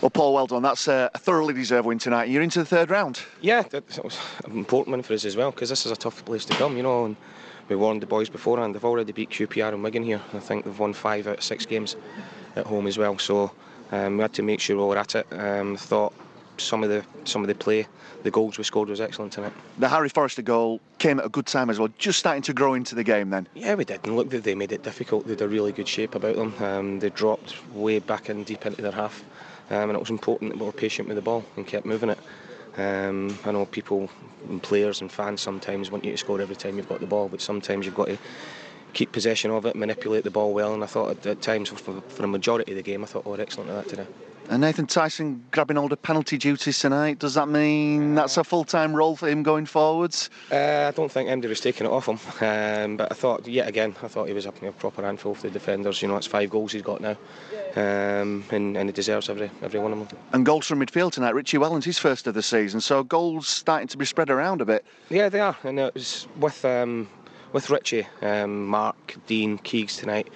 Well, Paul, well done. That's a thoroughly deserved win tonight. You're into the third round. Yeah, that was an important win for us as well, because this is a tough place to come, and we warned the boys beforehand. They've already beat QPR and Wigan here. I think they've won 5 out of 6 games at home as well. So we had to make sure we were at it. Thought some of the play, the goals we scored was excellent tonight. The Harry Forrester goal came at a good time as well, just starting to grow into the game then. Yeah, we did, and look, they made it difficult. They had a really good shape about them. They dropped way back in deep into their half, and it was important that we were patient with the ball and kept moving it. I know people and players and fans sometimes want you to score every time you've got the ball, but sometimes you've got to keep possession of it, manipulate the ball well, and I thought at times for the majority of the game I thought we were excellent at that today. And Nathan Tyson grabbing all the penalty duties tonight, does that mean that's a full-time role for him going forwards? I don't think anybody was taking it off him, but I thought, yet again, I he was a proper handful for the defenders. It's 5 goals he's got now, and he deserves every one of them. And goals from midfield tonight. Richie Wellens, his first of the season, so goals starting to be spread around a bit. Yeah, they are, and it was with Richie, Mark, Dean, Keegs tonight.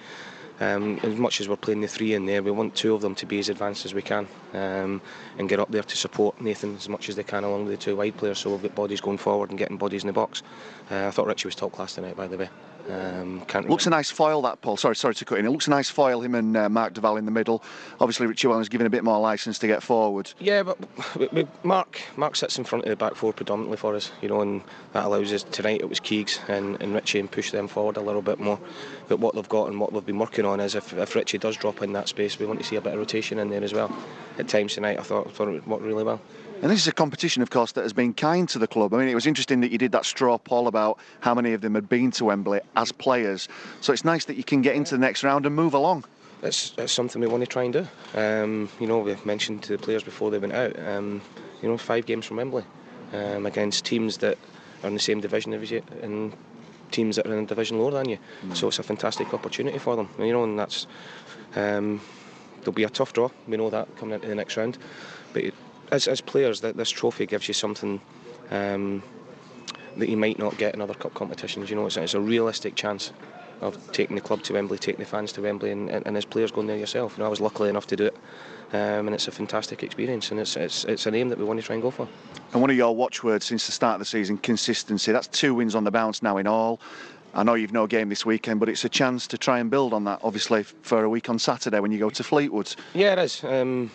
As much as we're playing the 3 in there, we want 2 of them to be as advanced as we can, and get up there to support Nathan as much as they can along with the 2 wide players, so we've got bodies going forward and getting bodies in the box. I thought Richie was top class tonight, by the way. Looks a nice foil, that, Paul. Sorry to cut in. It looks a nice foil, him and Mark Duval in the middle. Obviously Richie Wellens giving a bit more licence to get forward. Yeah, but Mark sits in front of the back 4 predominantly for us, and that allows us. Tonight it was Keegs and Richie, and push them forward a little bit more. But what they've got and what they've been working on is if Richie does drop in that space, we want to see a bit of rotation in there as well. At times tonight I thought it worked really well. And this is a competition, of course, that has been kind to the club. I mean, it was interesting that you did that straw poll about how many of them had been to Wembley as players. So it's nice that you can get into the next round and move along. It's something we want to try and do. We've mentioned to the players before they went out, 5 games from Wembley against teams that are in the same division as you and teams that are in a division lower than you. So it's a fantastic opportunity for them. And that's there'll be a tough draw. We know that coming into the next round, but as players, this trophy gives you something that you might not get in other cup competitions. It's a realistic chance of taking the club to Wembley, taking the fans to Wembley, and as players going there yourself. I was lucky enough to do it, and it's a fantastic experience, and it's an aim that we want to try and go for. And one of your watchwords since the start of the season, consistency. That's 2 wins on the bounce now in all. I know you've no game this weekend, but it's a chance to try and build on that, obviously, for a week on Saturday when you go to Fleetwood. Yeah, it is, and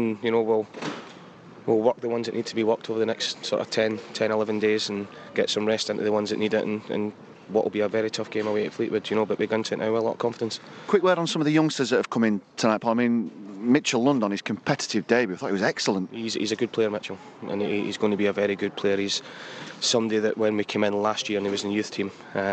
we'll work the ones that need to be worked over the next sort of 10, 11 days, and get some rest into the ones that need it, and what will be a very tough game away at Fleetwood, but we go into it now with a lot of confidence. Quick word on some of the youngsters that have come in tonight, Paul. I mean, Mitchell Lund on his competitive debut, I thought he was excellent. He's a good player, Mitchell, and he's going to be a very good player. He's somebody that when we came in last year and he was in the youth team,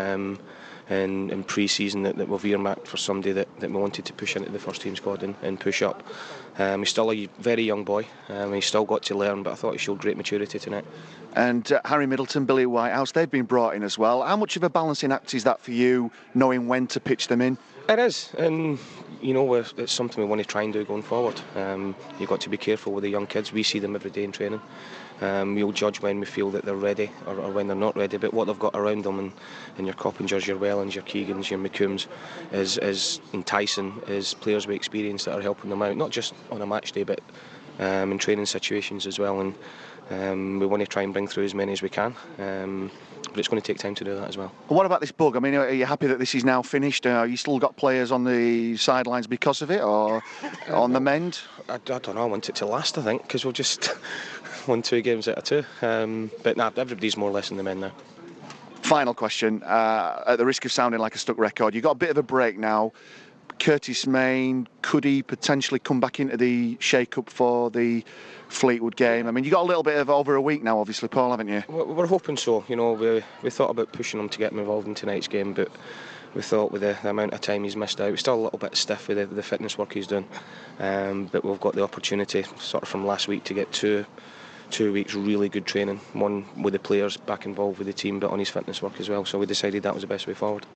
and in pre-season that we've earmarked for somebody that we wanted to push into the first team squad and push up. He's still a very young boy, he's still got to learn, but I thought he showed great maturity tonight. And Harry Middleton, Billy Whitehouse, they've been brought in as well. How much of a balancing act is that for you, knowing when to pitch them in? It is, and it's something we want to try and do going forward. You've got to be careful with the young kids. We see them every day in training. We'll judge when we feel that they're ready or when they're not ready, but what they've got around them, and your Coppingers, your Wellens, your Keegans, your McCombs, is enticing, is players with experience that are helping them out, not just on a match day, but in training situations as well. And we want to try and bring through as many as we can, but it's going to take time to do that as well. What about this bug? I mean, are you happy that this is now finished? You still got players on the sidelines because of it, or on the mend? I don't know. I want it to last, I think, because we'll just won 2 games out of 2. But everybody's more or less in the mend now. Final question, at the risk of sounding like a stuck record, you've got a bit of a break now. Curtis Main, could he potentially come back into the shake-up for the Fleetwood game? I mean, you've got a little bit of over a week now, obviously, Paul, haven't you? We're hoping so. We thought about pushing him to get him involved in tonight's game, but we thought with the amount of time he's missed out, we're still a little bit stiff with the fitness work he's doing. But we've got the opportunity, sort of from last week, to get 2 weeks really good training, one with the players back involved with the team, but on his fitness work as well. So we decided that was the best way forward.